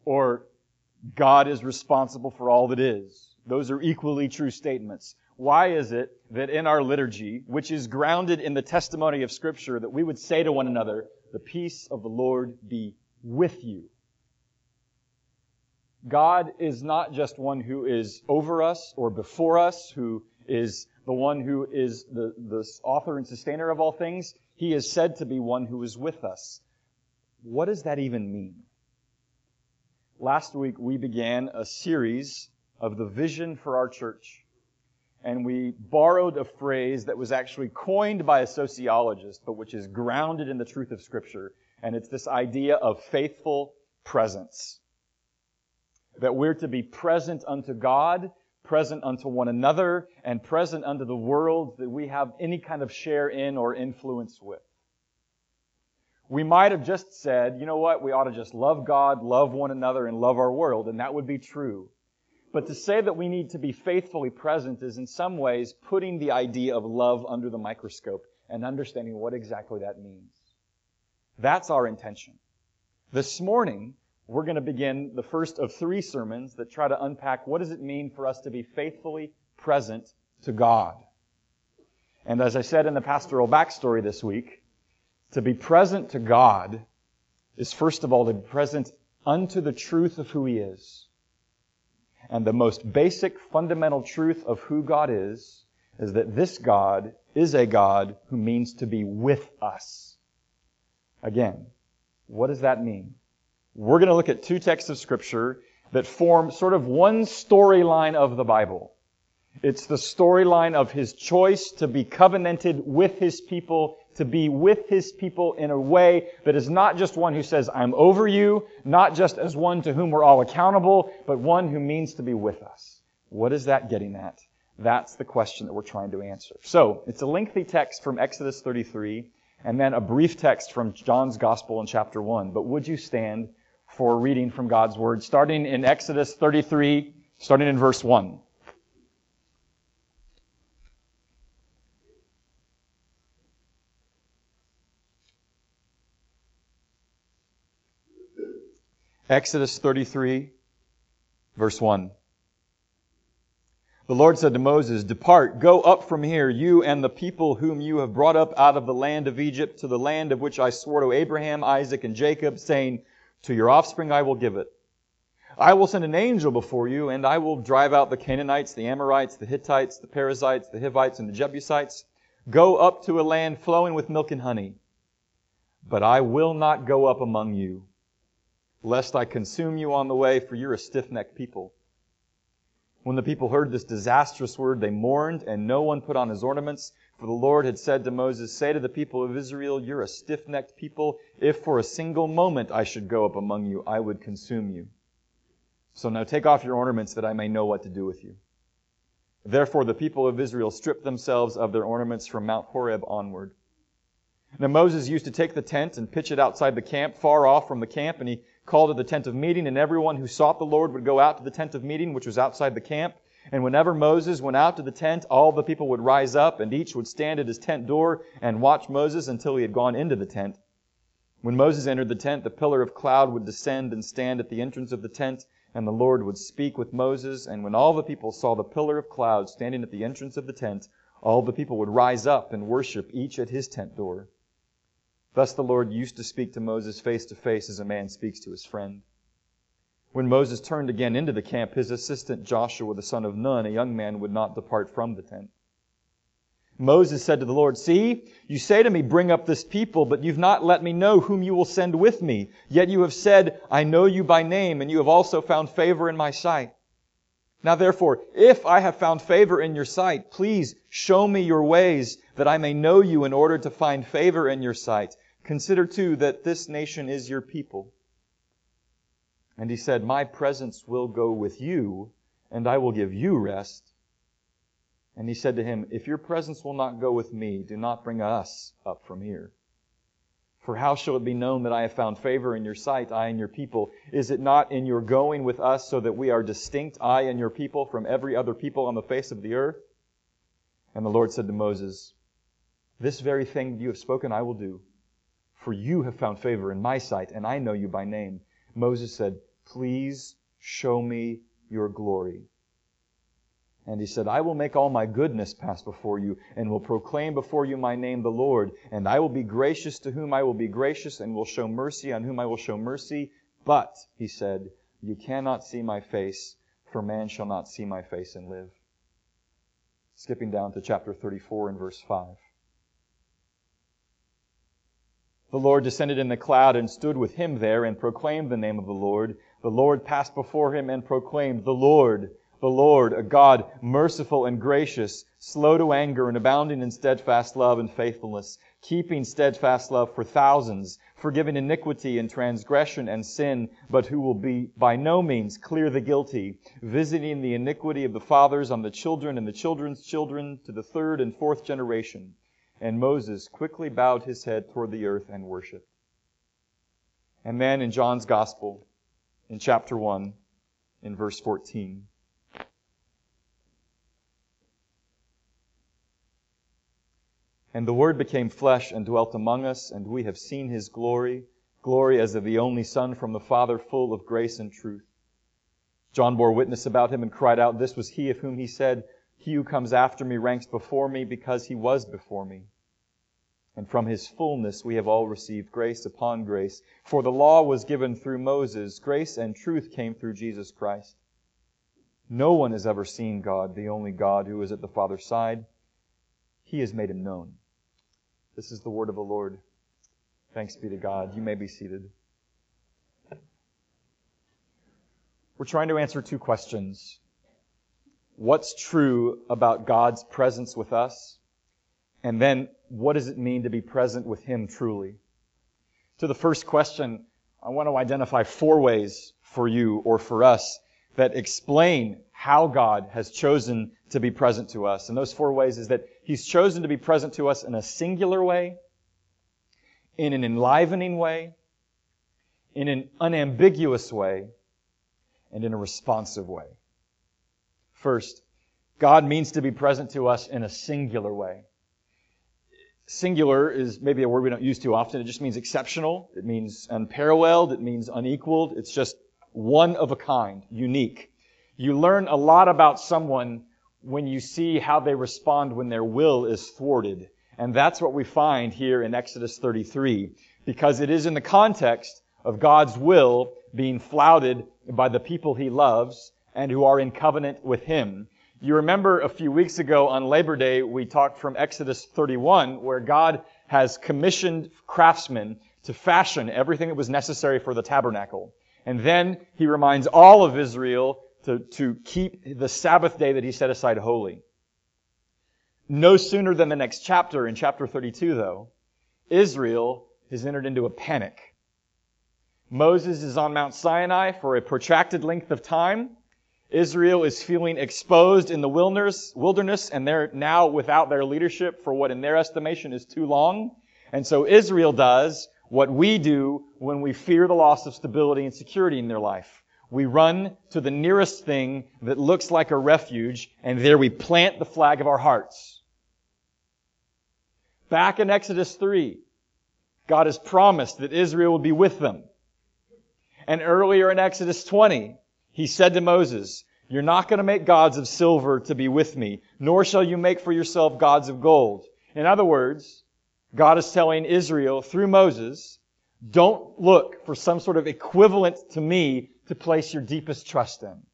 or God is responsible for all that is. Those are equally true statements. Why is it that in our liturgy, which is grounded in the testimony of Scripture, that we would say to one another, the peace of the Lord be with you? God is not just one who is over us or before us, who is the one who is the author and sustainer of all things. He is said to be one who is with us. What does that even mean? Last week we began a series of the vision for our church. And we borrowed a phrase that was actually coined by a sociologist, but which is grounded in the truth of Scripture. And it's this idea of faithful presence. That we're to be present unto God, present unto one another, and present unto the world that we have any kind of share in or influence with. We might have just said, you know what, we ought to just love God, love one another, and love our world, and that would be true. But to say that we need to be faithfully present is in some ways putting the idea of love under the microscope and understanding what exactly that means. That's our intention. This morning, we're going to begin the first of 3 sermons that try to unpack what does it mean for us to be faithfully present to God. And as I said in the pastoral backstory this week, to be present to God is first of all to be present unto the truth of who He is. And the most basic fundamental truth of who God is that this God is a God who means to be with us. Again, what does that mean? We're going to look at 2 texts of Scripture that form sort of one storyline of the Bible. It's the storyline of His choice to be covenanted with His people, to be with His people in a way that is not just one who says, I'm over you, not just as one to whom we're all accountable, but one who means to be with us. What is that getting at? That's the question that we're trying to answer. So, it's a lengthy text from Exodus 33, and then a brief text from John's Gospel in chapter 1. But would you stand for reading from God's Word, starting in Exodus 33, starting in verse 1. Exodus 33, verse 1. The Lord said to Moses, Depart, go up from here, you and the people whom you have brought up out of the land of Egypt, to the land of which I swore to Abraham, Isaac, and Jacob, saying, To your offspring I will give it. I will send an angel before you, and I will drive out the Canaanites, the Amorites, the Hittites, the Perizzites, the Hivites, and the Jebusites. Go up to a land flowing with milk and honey. But I will not go up among you, lest I consume you on the way, for you're a stiff-necked people. When the people heard this disastrous word, they mourned, and no one put on his ornaments. For the Lord had said to Moses, Say to the people of Israel, You're a stiff-necked people. If for a single moment I should go up among you, I would consume you. So now take off your ornaments, that I may know what to do with you. Therefore the people of Israel stripped themselves of their ornaments from Mount Horeb onward. Now Moses used to take the tent and pitch it outside the camp, far off from the camp, and he called it the tent of meeting, and everyone who sought the Lord would go out to the tent of meeting, which was outside the camp. And whenever Moses went out to the tent, all the people would rise up, and each would stand at his tent door and watch Moses until he had gone into the tent. When Moses entered the tent, the pillar of cloud would descend and stand at the entrance of the tent, and the Lord would speak with Moses. And when all the people saw the pillar of cloud standing at the entrance of the tent, all the people would rise up and worship, each at his tent door. Thus the Lord used to speak to Moses face to face as a man speaks to his friend. When Moses turned again into the camp, his assistant Joshua the son of Nun, a young man, would not depart from the tent. Moses said to the Lord, See, you say to me, Bring up this people, but you've not let me know whom you will send with me. Yet you have said, I know you by name, and you have also found favor in my sight. Now therefore, if I have found favor in your sight, please show me your ways, that I may know you in order to find favor in your sight. Consider too that this nation is your people. And he said, My presence will go with you, and I will give you rest. And he said to him, If your presence will not go with me, do not bring us up from here. For how shall it be known that I have found favor in your sight, I and your people? Is it not in your going with us, so that we are distinct, I and your people, from every other people on the face of the earth? And the Lord said to Moses, This very thing you have spoken I will do. For you have found favor in my sight, and I know you by name. Moses said, please show me your glory. And he said, I will make all my goodness pass before you, and will proclaim before you my name, the Lord. And I will be gracious to whom I will be gracious, and will show mercy on whom I will show mercy. But, he said, you cannot see my face, for man shall not see my face and live. Skipping down to chapter 34 and verse 5. The Lord descended in the cloud and stood with him there and proclaimed the name of the Lord. The Lord passed before him and proclaimed, the Lord, a God merciful and gracious, slow to anger and abounding in steadfast love and faithfulness, keeping steadfast love for thousands, forgiving iniquity and transgression and sin, but who will be by no means clear the guilty, visiting the iniquity of the fathers on the children and the children's children to the third and fourth generation. And Moses quickly bowed his head toward the earth and worshipped. And then in John's Gospel, in chapter 1, in verse 14, and the Word became flesh and dwelt among us, and we have seen His glory, glory as of the only Son from the Father, full of grace and truth. John bore witness about Him and cried out, this was He of whom He said, he who comes after me ranks before me, because He was before me. And from His fullness we have all received grace upon grace. For the law was given through Moses, grace and truth came through Jesus Christ. No one has ever seen God, the only God who is at the Father's side. He has made Him known. This is the word of the Lord. Thanks be to God. You may be seated. We're trying to answer two questions. What's true about God's presence with us? And then, what does it mean to be present with Him truly? To the first question, I want to identify 4 ways for you or for us that explain how God has chosen to be present to us. And those 4 ways is that He's chosen to be present to us in a singular way, in an enlivening way, in an unambiguous way, and in a responsive way. First, God means to be present to us in a singular way. Singular is maybe a word we don't use too often. It just means exceptional. It means unparalleled. It means unequaled. It's just one of a kind, unique. You learn a lot about someone when you see how they respond when their will is thwarted. And that's what we find here in Exodus 33, because it is in the context of God's will being flouted by the people He loves and who are in covenant with Him. You remember a few weeks ago on Labor Day, we talked from Exodus 31, where God has commissioned craftsmen to fashion everything that was necessary for the tabernacle. And then He reminds all of Israel to keep the Sabbath day that He set aside holy. No sooner than the next chapter, in chapter 32 though, Israel has entered into a panic. Moses is on Mount Sinai for a protracted length of time. Israel is feeling exposed in the wilderness, and they're now without their leadership for what in their estimation is too long. And so Israel does what we do when we fear the loss of stability and security in their life. We run to the nearest thing that looks like a refuge, and there we plant the flag of our hearts. Back in Exodus 3, God has promised that Israel would be with them. And earlier in Exodus 20, He said to Moses, you're not going to make gods of silver to be with me, nor shall you make for yourself gods of gold. In other words, God is telling Israel through Moses, don't look for some sort of equivalent to me to place your deepest trust in.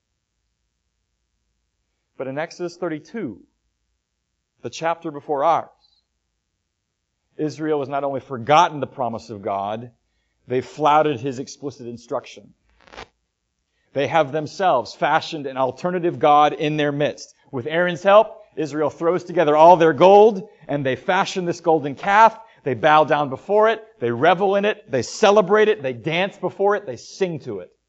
But in Exodus 32, the chapter before ours, Israel has not only forgotten the promise of God, they've flouted His explicit instruction. They have themselves fashioned an alternative God in their midst. With Aaron's help, Israel throws together all their gold, and they fashion this golden calf. They bow down before it. They revel in it. They celebrate it. They dance before it. They sing to it.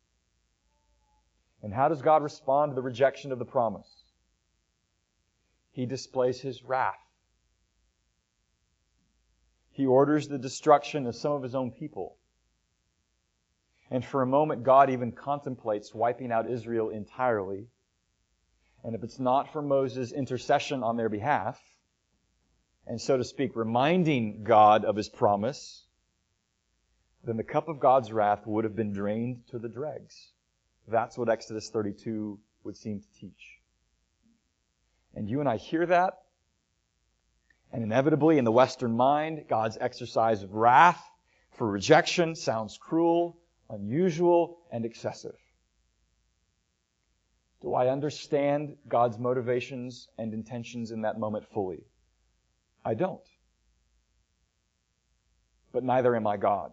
And how does God respond to the rejection of the promise? He displays His wrath. He orders the destruction of some of His own people. And for a moment, God even contemplates wiping out Israel entirely. And if it's not for Moses' intercession on their behalf, and so to speak, reminding God of His promise, then the cup of God's wrath would have been drained to the dregs. That's what Exodus 32 would seem to teach. And you and I hear that, and inevitably in the Western mind, God's exercise of wrath for rejection sounds cruel, unusual, and excessive. Do I understand God's motivations and intentions in that moment fully? I don't. But neither am I God.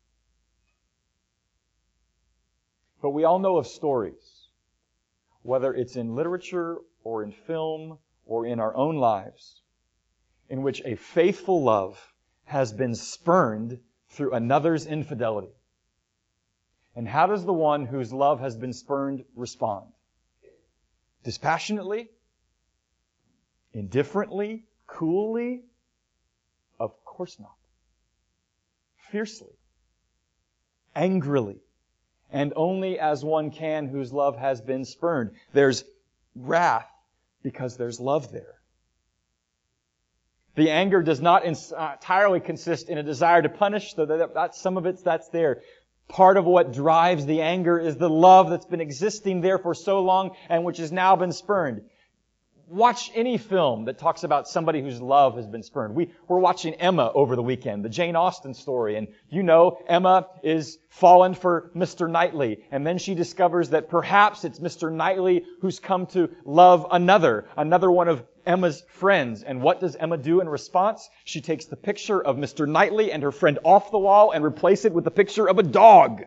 But we all know of stories, whether it's in literature or in film or in our own lives, in which a faithful love has been spurned through another's infidelity. And how does the one whose love has been spurned respond? Dispassionately? Indifferently? Coolly? Of course not. Fiercely. Angrily. And only as one can whose love has been spurned. There's wrath because there's love there. The anger does not entirely consist in a desire to punish. Some of that's there. Part of what drives the anger is the love that's been existing there for so long and which has now been spurned. Watch any film that talks about somebody whose love has been spurned. We're watching Emma over the weekend, the Jane Austen story. And you know, Emma is fallen for Mr. Knightley. And then she discovers that perhaps it's Mr. Knightley who's come to love another one of Emma's friends. And what does Emma do in response? She takes the picture of Mr. Knightley and her friend off the wall and replaces it with the picture of a dog.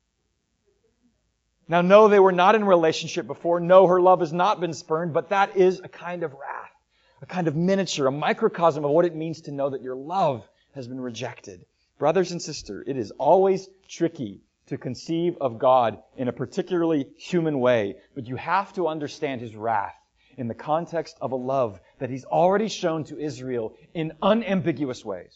Now, no, they were not in a relationship before. No, her love has not been spurned, but that is a kind of wrath, a kind of miniature, a microcosm of what it means to know that your love has been rejected. Brothers and sisters, it is always tricky to conceive of God in a particularly human way, but you have to understand His wrath in the context of a love that He's already shown to Israel in unambiguous ways.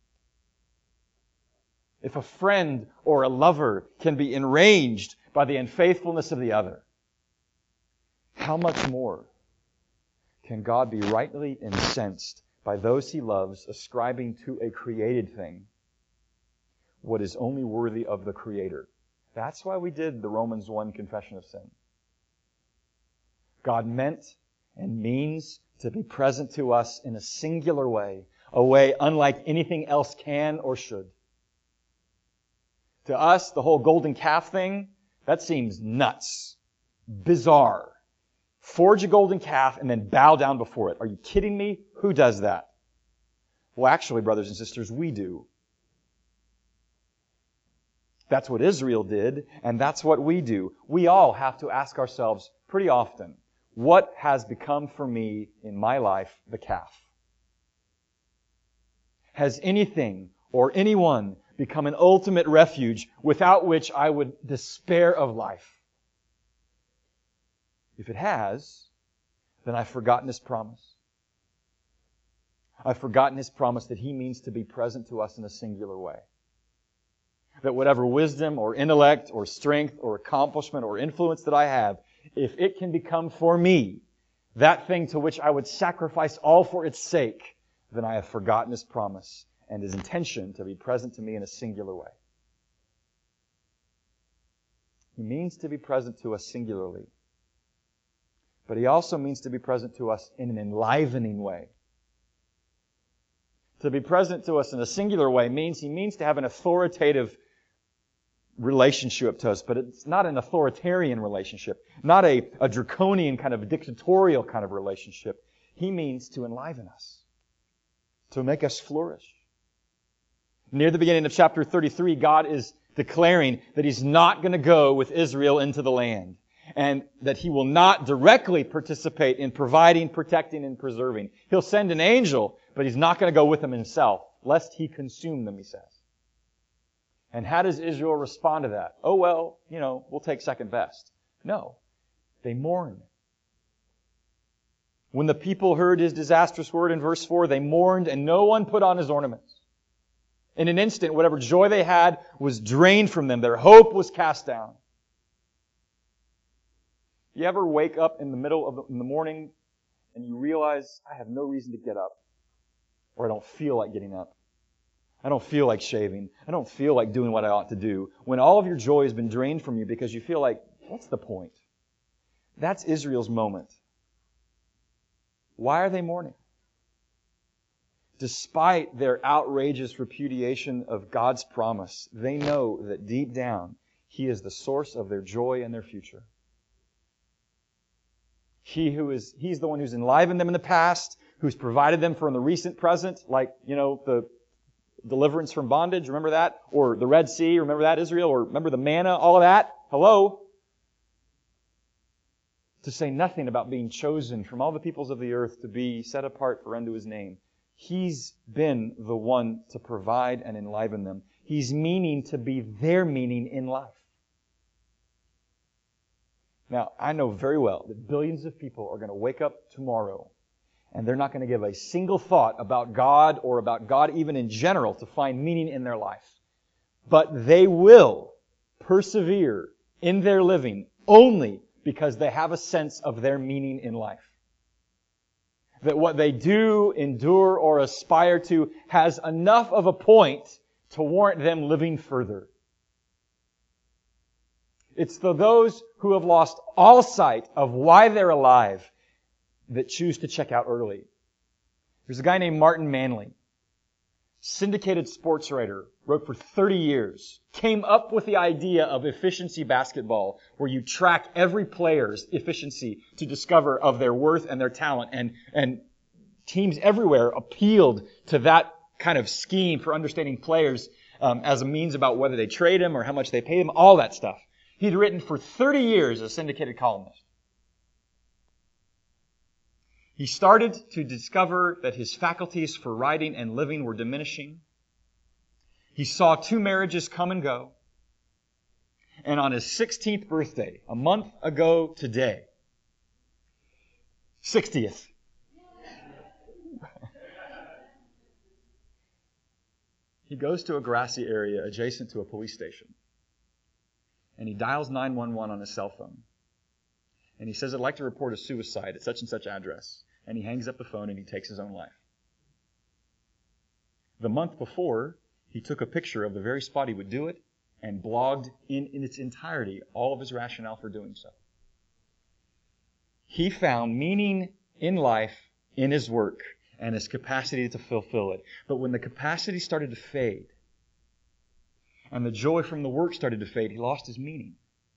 If a friend or a lover can be enraged by the unfaithfulness of the other, how much more can God be rightly incensed by those He loves, ascribing to a created thing what is only worthy of the Creator? That's why we did the Romans 1 confession of sin. God meant and means to be present to us in a singular way, a way unlike anything else can or should. To us, the whole golden calf thing, that seems nuts, bizarre. Forge a golden calf and then bow down before it. Are you kidding me? Who does that? Well, actually, brothers and sisters, we do. That's what Israel did, and that's what we do. We all have to ask ourselves pretty often, what has become for me in my life the calf? Has anything or anyone become an ultimate refuge without which I would despair of life? If it has, then I've forgotten His promise. I've forgotten His promise that He means to be present to us in a singular way. That whatever wisdom or intellect or strength or accomplishment or influence that I have, if it can become for me that thing to which I would sacrifice all for its sake, then I have forgotten His promise and His intention to be present to me in a singular way. He means to be present to us singularly. But He also means to be present to us in an enlivening way. To be present to us in a singular way means He means to have an authoritative relationship to us, but it's not an authoritarian relationship, not a draconian kind of dictatorial kind of relationship. He means to enliven us, to make us flourish. Near the beginning of chapter 33, God is declaring that He's not going to go with Israel into the land, and that He will not directly participate in providing, protecting, and preserving. He'll send an angel, but He's not going to go with them Himself, lest He consume them, He says. And how does Israel respond to that? Oh, well, we'll take second best. No. They mourn. When the people heard His disastrous word in verse 4, they mourned and no one put on his ornaments. In an instant, whatever joy they had was drained from them. Their hope was cast down. You ever wake up in the middle of the morning and you realize, I have no reason to get up, or I don't feel like getting up? I don't feel like shaving. I don't feel like doing what I ought to do. When all of your joy has been drained from you because you feel like, what's the point? That's Israel's moment. Why are they mourning? Despite their outrageous repudiation of God's promise, they know that deep down, He is the source of their joy and their future. He's the one who's enlivened them in the past, who's provided them for in the recent present, like, the deliverance from bondage, remember that? Or the Red Sea, remember that, Israel? Or remember the manna, all of that? Hello? To say nothing about being chosen from all the peoples of the earth to be set apart for unto His name. He's been the one to provide and enliven them. He's meaning to be their meaning in life. Now, I know very well that billions of people are going to wake up tomorrow and they're not going to give a single thought about God or about God even in general to find meaning in their life. But they will persevere in their living only because they have a sense of their meaning in life. That what they do, endure, or aspire to has enough of a point to warrant them living further. It's those who have lost all sight of why they're alive that choose to check out early. There's a guy named Martin Manley, syndicated sports writer, wrote for 30 years, came up with the idea of efficiency basketball, where you track every player's efficiency to discover of their worth and their talent. And teams everywhere appealed to that kind of scheme for understanding players as a means about whether they trade him or how much they pay him, all that stuff. He'd written for 30 years as a syndicated columnist. He started to discover that his faculties for writing and living were diminishing. He saw 2 marriages come and go. And on his 16th birthday, a month ago today, 60th, he goes to a grassy area adjacent to a police station. And he dials 911 on his cell phone. And he says, I'd like to report a suicide at such and such address. And he hangs up the phone and he takes his own life. The month before, he took a picture of the very spot he would do it and blogged in its entirety all of his rationale for doing so. He found meaning in life in his work and his capacity to fulfill it. But when the capacity started to fade and the joy from the work started to fade, he lost his meaning.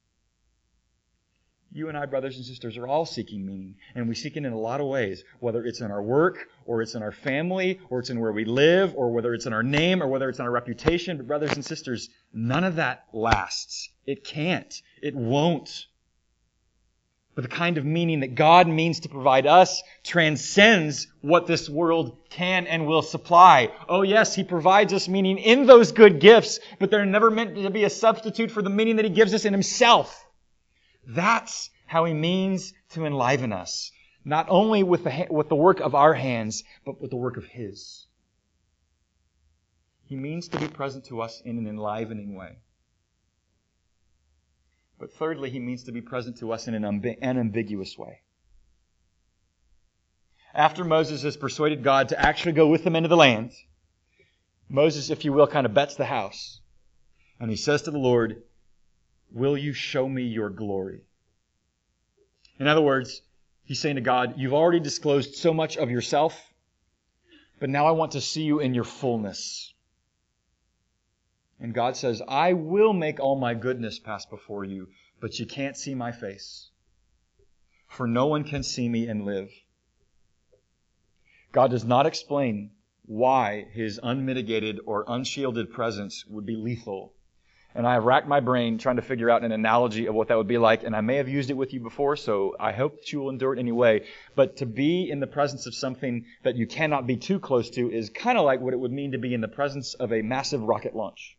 You and I, brothers and sisters, are all seeking meaning. And we seek it in a lot of ways. Whether it's in our work, or it's in our family, or it's in where we live, or whether it's in our name, or whether it's in our reputation. But brothers and sisters, none of that lasts. It can't. It won't. But the kind of meaning that God means to provide us transcends what this world can and will supply. Oh yes, He provides us meaning in those good gifts, but they're never meant to be a substitute for the meaning that He gives us in Himself. That's how He means to enliven us. Not only with the work of our hands, but with the work of His. He means to be present to us in an enlivening way. But thirdly, He means to be present to us in an unambiguous way. After Moses has persuaded God to actually go with them into the land, Moses, if you will, kind of bets the house. And he says to the Lord, will you show me your glory? In other words, he's saying to God, you've already disclosed so much of yourself, but now I want to see you in your fullness. And God says, I will make all my goodness pass before you, but you can't see my face. For no one can see me and live. God does not explain why His unmitigated or unshielded presence would be lethal. And I have racked my brain trying to figure out an analogy of what that would be like. And I may have used it with you before, so I hope that you will endure it anyway. But to be in the presence of something that you cannot be too close to is kind of like what it would mean to be in the presence of a massive rocket launch.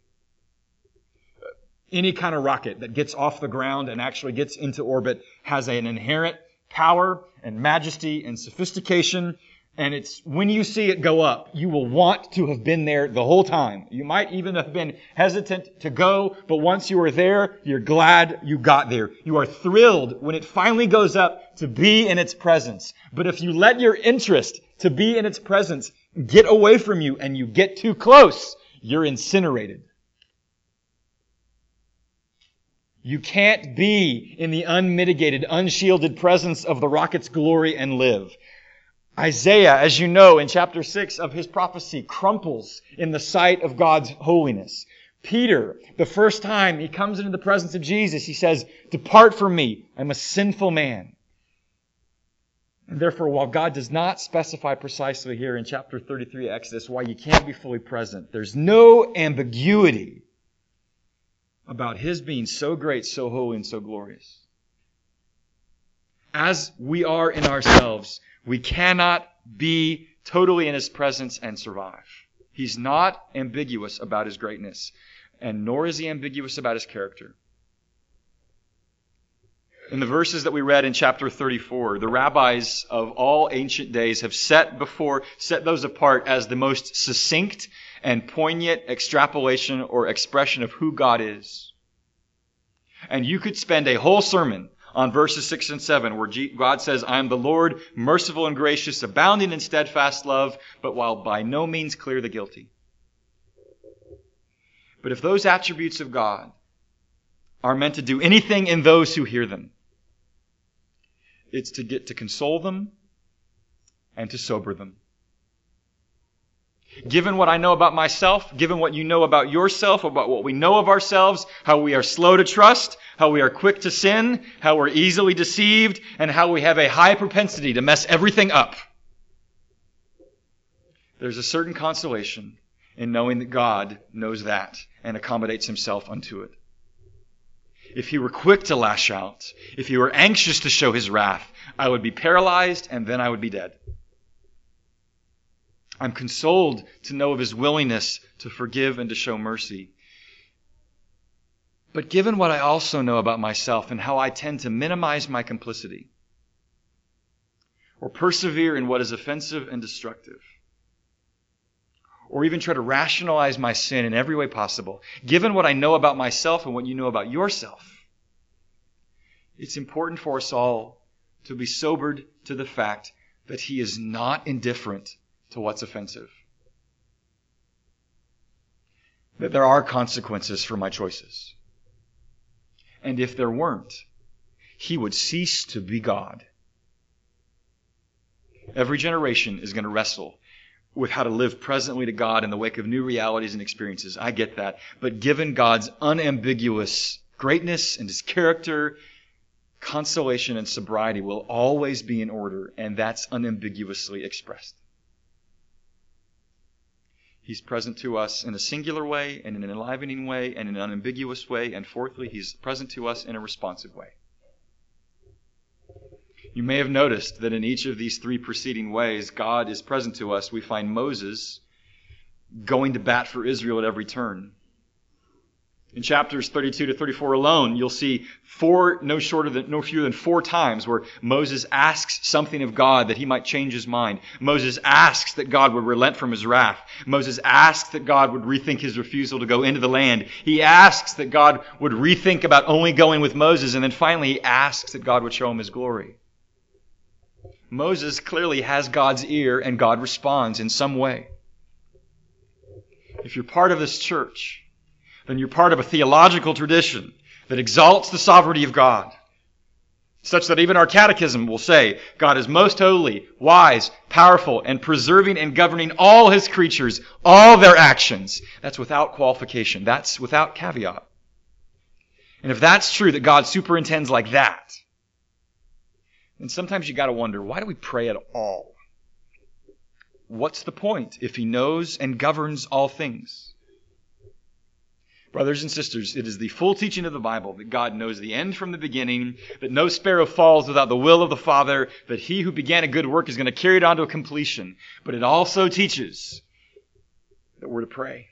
Any kind of rocket that gets off the ground and actually gets into orbit has an inherent power and majesty and sophistication. And it's when you see it go up, you will want to have been there the whole time. You might even have been hesitant to go, but once you are there, you're glad you got there. You are thrilled when it finally goes up to be in its presence. But if you let your interest to be in its presence get away from you and you get too close, you're incinerated. You can't be in the unmitigated, unshielded presence of the rocket's glory and live. Isaiah, as you know, in chapter 6 of his prophecy, crumples in the sight of God's holiness. Peter, the first time he comes into the presence of Jesus, he says, "Depart from me, I'm a sinful man." And therefore, while God does not specify precisely here in chapter 33 of Exodus why you can't be fully present, there's no ambiguity about His being so great, so holy, and so glorious. As we are in ourselves, we cannot be totally in His presence and survive. He's not ambiguous about His greatness, and nor is He ambiguous about His character. In the verses that we read in chapter 34, the rabbis of all ancient days have set those apart as the most succinct and poignant extrapolation or expression of who God is. And you could spend a whole sermon on verses 6 and 7, where God says, "I am the Lord, merciful and gracious, abounding in steadfast love, but while by no means clear the guilty." But if those attributes of God are meant to do anything in those who hear them, it's to get to console them and to sober them. Given what I know about myself, given what you know about yourself, about what we know of ourselves, how we are slow to trust, how we are quick to sin, how we're easily deceived, and how we have a high propensity to mess everything up, there's a certain consolation in knowing that God knows that and accommodates Himself unto it. If He were quick to lash out, if He were anxious to show His wrath, I would be paralyzed and then I would be dead. I'm consoled to know of His willingness to forgive and to show mercy. But given what I also know about myself and how I tend to minimize my complicity or persevere in what is offensive and destructive, or even try to rationalize my sin in every way possible, given what I know about myself and what you know about yourself, it's important for us all to be sobered to the fact that He is not indifferent to what's offensive. That there are consequences for my choices. And if there weren't, He would cease to be God. Every generation is going to wrestle with how to live presently to God in the wake of new realities and experiences. I get that. But given God's unambiguous greatness and His character, consolation and sobriety will always be in order, and that's unambiguously expressed. He's present to us in a singular way, and in an enlivening way, and in an unambiguous way, and fourthly, He's present to us in a responsive way. You may have noticed that in each of these three preceding ways God is present to us. We find Moses going to bat for Israel at every turn. In chapters 32 to 34 alone, you'll see no fewer than 4 times where Moses asks something of God that he might change his mind. Moses asks that God would relent from His wrath. Moses asks that God would rethink his refusal to go into the land. He asks that God would rethink about only going with Moses. And then finally, he asks that God would show him His glory. Moses clearly has God's ear, and God responds in some way. If you're part of this church, then you're part of a theological tradition that exalts the sovereignty of God, such that even our catechism will say God is most holy, wise, powerful, and preserving and governing all His creatures, all their actions. That's without qualification. That's without caveat. And if that's true, that God superintends like that, then sometimes you got to wonder, why do we pray at all? What's the point if He knows and governs all things? Brothers and sisters, it is the full teaching of the Bible that God knows the end from the beginning, that no sparrow falls without the will of the Father, that He who began a good work is going to carry it on to a completion. But it also teaches that we're to pray.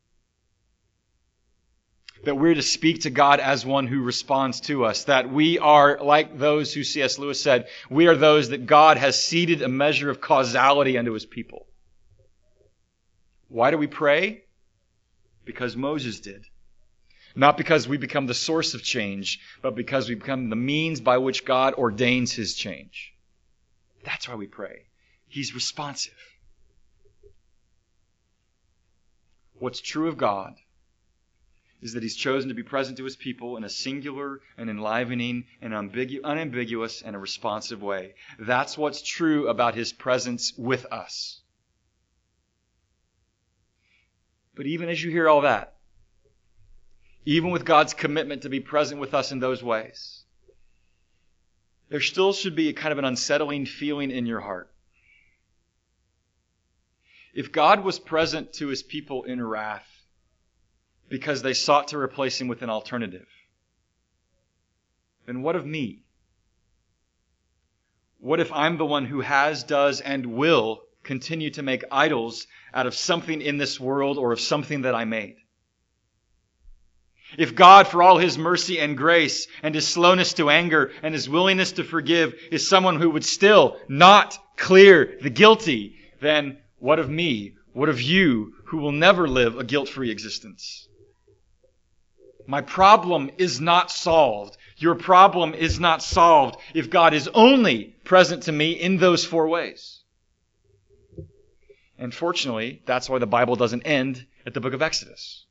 That we're to speak to God as one who responds to us. That we are like those who C.S. Lewis said, we are those that God has seeded a measure of causality unto His people. Why do we pray? Because Moses did. Not because we become the source of change, but because we become the means by which God ordains His change. That's why we pray. He's responsive. what's true of God is that He's chosen to be present to His people in a singular and enlivening and unambiguous and a responsive way. That's what's true about His presence with us. But even as you hear all that, even with God's commitment to be present with us in those ways, there still should be a kind of an unsettling feeling in your heart. If God was present to His people in wrath because they sought to replace Him with an alternative, then what of me? What if I'm the one who has, does, and will continue to make idols out of something in this world or of something that I made? If God, for all His mercy and grace and His slowness to anger and His willingness to forgive, is someone who would still not clear the guilty, then what of me? What of you who will never live a guilt-free existence? My problem is not solved. Your problem is not solved if God is only present to me in those four ways. And fortunately, that's why the Bible doesn't end at the book of Exodus.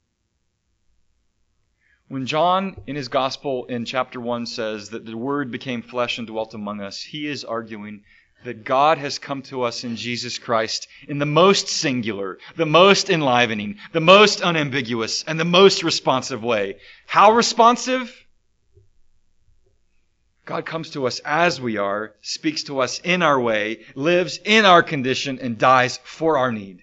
When John, in his gospel in chapter 1, says that the Word became flesh and dwelt among us, he is arguing that God has come to us in Jesus Christ in the most singular, the most enlivening, the most unambiguous, and the most responsive way. How responsive? God comes to us as we are, speaks to us in our way, lives in our condition, and dies for our need.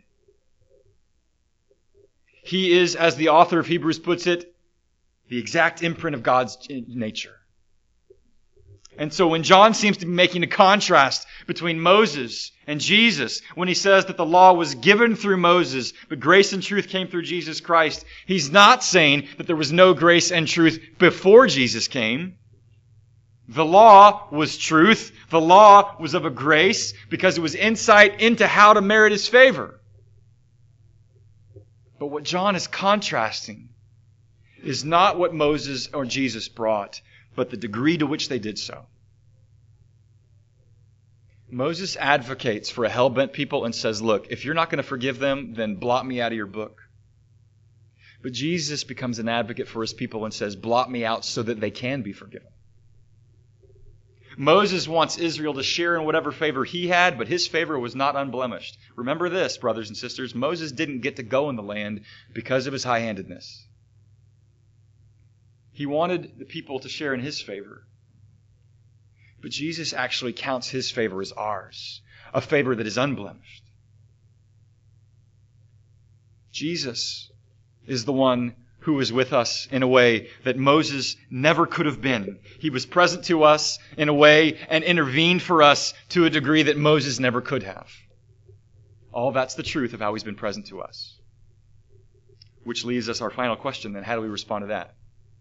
He is, as the author of Hebrews puts it, the exact imprint of God's nature. And so when John seems to be making a contrast between Moses and Jesus, when he says that the law was given through Moses, but grace and truth came through Jesus Christ, he's not saying that there was no grace and truth before Jesus came. The law was truth. The law was of a grace because it was insight into how to merit His favor. But what John is contrasting is not what Moses or Jesus brought, but the degree to which they did so. Moses advocates for a hell-bent people and says, look, if you're not going to forgive them, then blot me out of your book. But Jesus becomes an advocate for His people and says, blot me out so that they can be forgiven. Moses wants Israel to share in whatever favor he had, but his favor was not unblemished. Remember this, brothers and sisters, Moses didn't get to go in the land because of his high-handedness. He wanted the people to share in his favor. But Jesus actually counts his favor as ours, a favor that is unblemished. Jesus is the one who is with us in a way that Moses never could have been. He was present to us in a way and intervened for us to a degree that Moses never could have. All that's the truth of how He's been present to us. Which leaves us our final question then. How do we respond to that?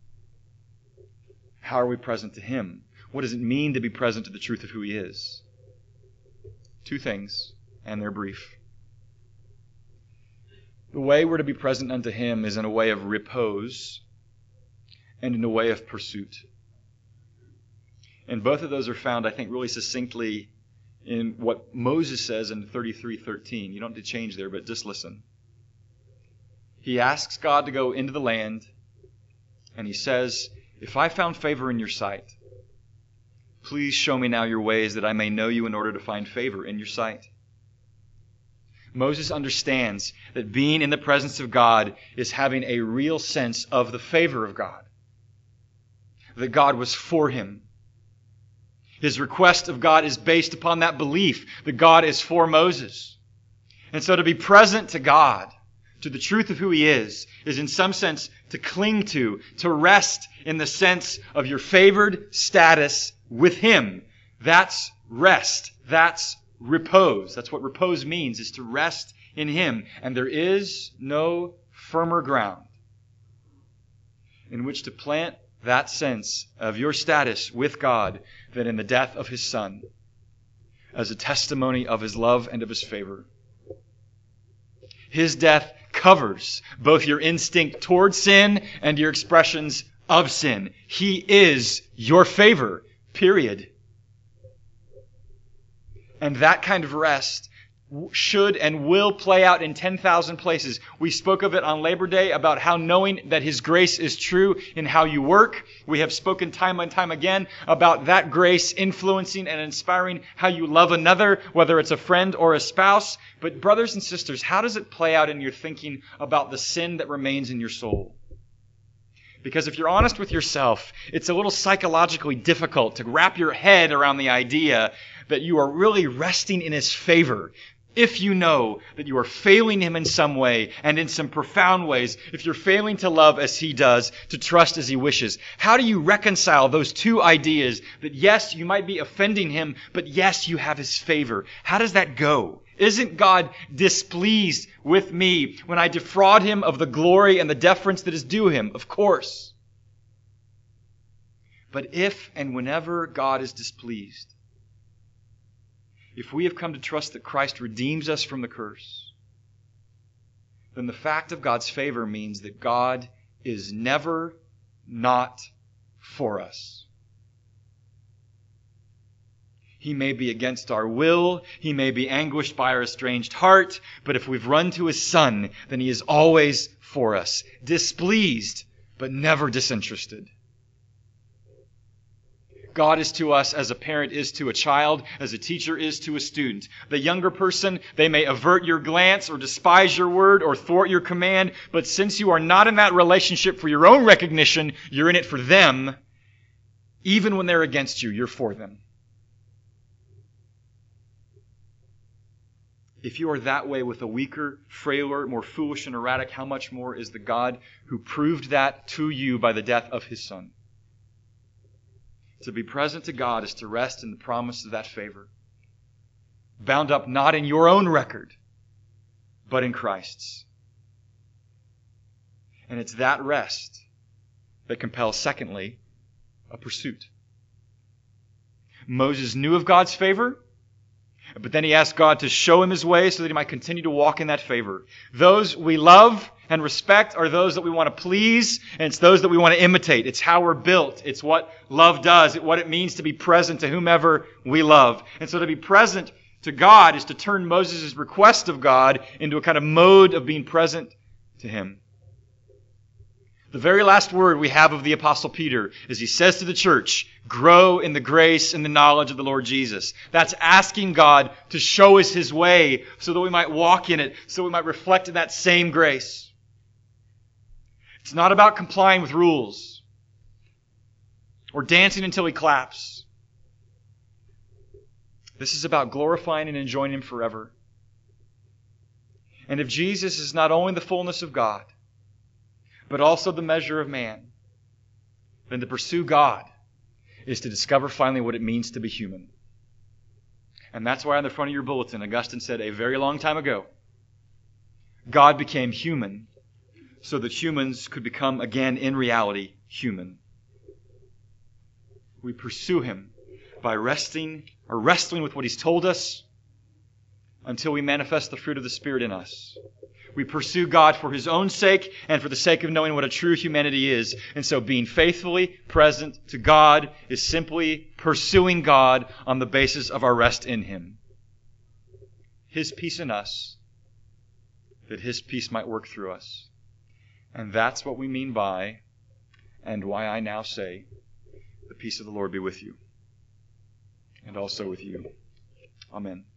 How are we present to Him? What does it mean to be present to the truth of who He is? Two things, and they're brief. The way we're to be present unto Him is in a way of repose and in a way of pursuit. And both of those are found, I think, really succinctly in what Moses says in 33:13. You don't have to change there, but just listen. He asks God to go into the land, and he says, if I found favor in your sight, please show me now your ways that I may know you in order to find favor in your sight. Moses understands that being in the presence of God is having a real sense of the favor of God. That God was for him. His request of God is based upon that belief that God is for Moses. And so to be present to God, to the truth of who He is in some sense to cling to rest in the sense of your favored status with Him. That's rest. That's repose. That's what repose means, is to rest in Him. And there is no firmer ground in which to plant that sense of your status with God than in the death of His Son as a testimony of His love and of His favor. His death covers both your instinct toward sin and your expressions of sin. He is your favor, period. And that kind of rest should and will play out in 10,000 places. We spoke of it on Labor Day about how knowing that His grace is true in how you work. We have spoken time and time again about that grace influencing and inspiring how you love another, whether it's a friend or a spouse. But brothers and sisters, how does it play out in your thinking about the sin that remains in your soul? Because if you're honest with yourself, it's a little psychologically difficult to wrap your head around the idea that you are really resting in His favor. If you know that you are failing Him in some way and in some profound ways, if you're failing to love as He does, to trust as He wishes, how do you reconcile those two ideas that yes, you might be offending Him, but yes, you have His favor? How does that go? Isn't God displeased with me when I defraud Him of the glory and the deference that is due Him? Of course. But if and whenever God is displeased, if we have come to trust that Christ redeems us from the curse, then the fact of God's favor means that God is never not for us. He may be against our will, He may be anguished by our estranged heart, but if we've run to His Son, then He is always for us, displeased, but never disinterested. God is to us as a parent is to a child, as a teacher is to a student. The younger person, they may avert your glance or despise your word or thwart your command, but since you are not in that relationship for your own recognition, you're in it for them. Even when they're against you, you're for them. If you are that way with a weaker, frailer, more foolish and erratic, how much more is the God who proved that to you by the death of His Son? To be present to God is to rest in the promise of that favor, bound up not in your own record, but in Christ's. And it's that rest that compels, secondly, a pursuit. Moses knew of God's favor, but then he asked God to show him His way so that he might continue to walk in that favor. Those we love and respect are those that we want to please, and it's those that we want to imitate. It's how we're built. It's what love does. It's what it means to be present to whomever we love. And so to be present to God is to turn Moses' request of God into a kind of mode of being present to Him. The very last word we have of the Apostle Peter is he says to the church, grow in the grace and the knowledge of the Lord Jesus. That's asking God to show us His way so that we might walk in it, so we might reflect in that same grace. It's not about complying with rules or dancing until He claps. This is about glorifying and enjoying Him forever. And if Jesus is not only the fullness of God, but also the measure of man, then to pursue God is to discover finally what it means to be human. And that's why on the front of your bulletin, Augustine said a very long time ago, God became human so that humans could become again in reality human. We pursue Him by wrestling with what He's told us until we manifest the fruit of the Spirit in us. We pursue God for His own sake and for the sake of knowing what a true humanity is. And so being faithfully present to God is simply pursuing God on the basis of our rest in Him. His peace in us, that His peace might work through us. And that's what we mean by, and why I now say, the peace of the Lord be with you, and also with you. Amen.